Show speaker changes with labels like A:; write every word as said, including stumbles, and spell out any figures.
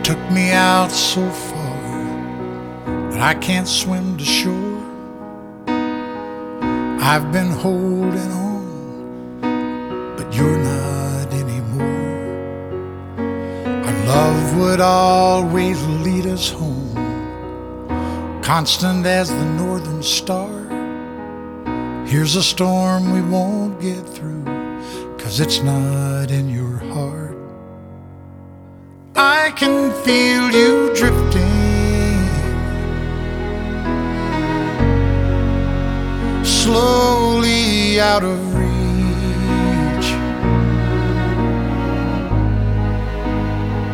A: took me out so far that I can't swim to shore. I've been holding on, but you're not anymore. Our love would always lead us home, constant as the northern star. Here's a storm we won't get through, 'cause it's not in your heart. I can feel you drifting slowly out of reach.